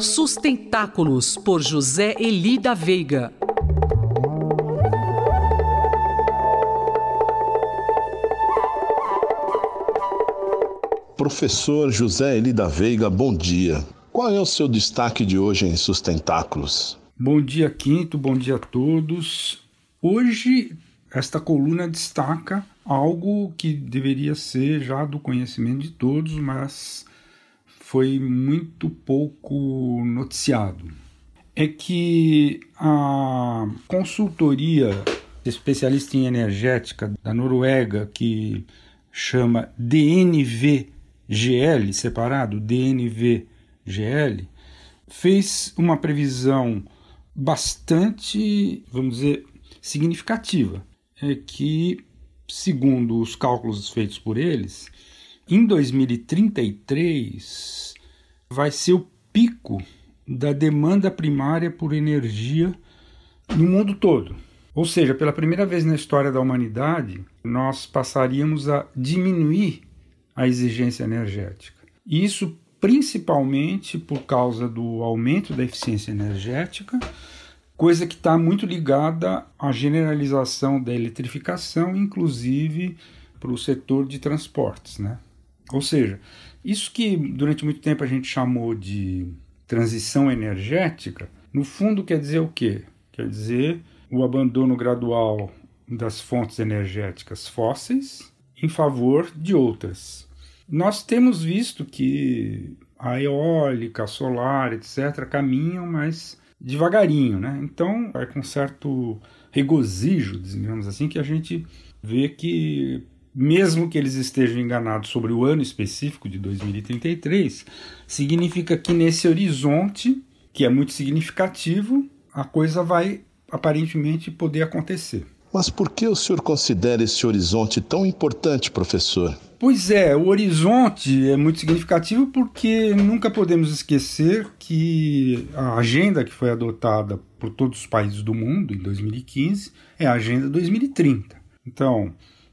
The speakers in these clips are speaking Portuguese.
Sustentáculos, por José Eli da Veiga. Professor José Eli da Veiga, bom dia. Qual é o seu destaque de hoje em Sustentáculos? Bom dia, Quinto, bom dia a todos. Hoje, esta coluna destaca algo que deveria ser já do conhecimento de todos, mas foi muito pouco noticiado. É que a consultoria especialista em energética da Noruega, que chama DNVGL, separado, DNVGL, fez uma previsão bastante, vamos dizer, significativa. É que, segundo os cálculos feitos por eles, em 2033 vai ser o pico da demanda primária por energia no mundo todo. Ou seja, pela primeira vez na história da humanidade, nós passaríamos a diminuir a exigência energética. Isso principalmente por causa do aumento da eficiência energética, coisa que está muito ligada à generalização da eletrificação, inclusive para o setor de transportes, né? Ou seja, isso que durante muito tempo a gente chamou de transição energética, no fundo quer dizer o quê? Quer dizer o abandono gradual das fontes energéticas fósseis em favor de outras. Nós temos visto que a eólica, a solar, etc., caminham mais devagarinho, né? Então é com certo regozijo, digamos assim, que a gente vê que, mesmo que eles estejam enganados sobre o ano específico de 2033, significa que nesse horizonte, que é muito significativo, a coisa vai aparentemente poder acontecer. Mas por que o senhor considera esse horizonte tão importante, professor? Pois é, o horizonte é muito significativo porque nunca podemos esquecer que a agenda que foi adotada por todos os países do mundo em 2015 é a Agenda 2030. Então,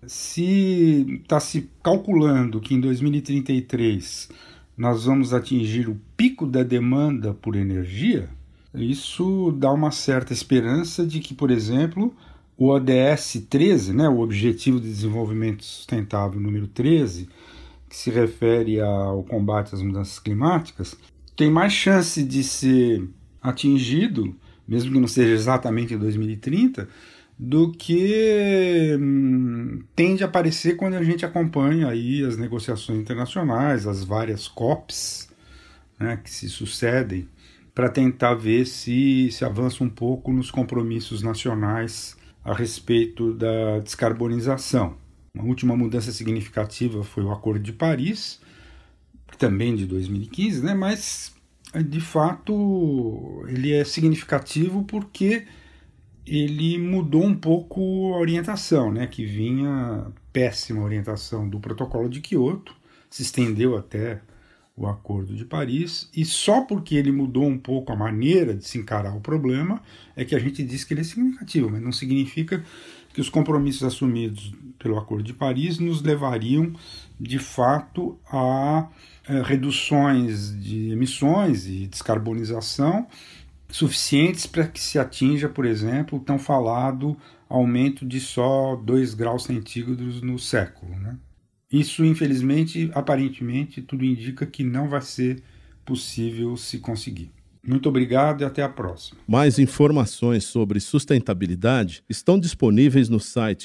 se está se calculando que em 2033 nós vamos atingir o pico da demanda por energia, isso dá uma certa esperança de que, por exemplo, o ODS 13, né, o Objetivo de Desenvolvimento Sustentável número 13, que se refere ao combate às mudanças climáticas, tem mais chance de ser atingido, mesmo que não seja exatamente em 2030, do que tende a aparecer quando a gente acompanha aí as negociações internacionais, as várias COPs, né, que se sucedem, para tentar ver se avança um pouco nos compromissos nacionais a respeito da descarbonização. Uma última mudança significativa foi o Acordo de Paris, também de 2015, né? Mas, de fato, ele é significativo porque ele mudou um pouco a orientação, né? Que vinha péssima orientação do Protocolo de Quioto, se estendeu até o Acordo de Paris, e só porque ele mudou um pouco a maneira de se encarar o problema é que a gente diz que ele é significativo, mas não significa que os compromissos assumidos pelo Acordo de Paris nos levariam, de fato, a reduções de emissões e descarbonização suficientes para que se atinja, por exemplo, o tão falado aumento de só 2 graus centígrados no século, né? Isso, infelizmente, aparentemente, tudo indica que não vai ser possível se conseguir. Muito obrigado e até a próxima. Mais informações sobre sustentabilidade estão disponíveis no site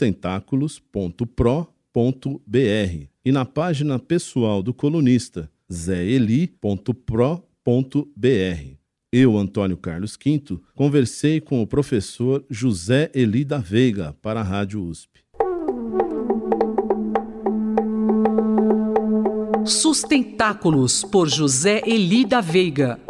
sustentáculos.pro.br e na página pessoal do colunista zeeli.pro.br. Eu, Antônio Carlos Quinto, conversei com o professor José Eli da Veiga para a Rádio USP. Sustentáculos, por José Eli da Veiga.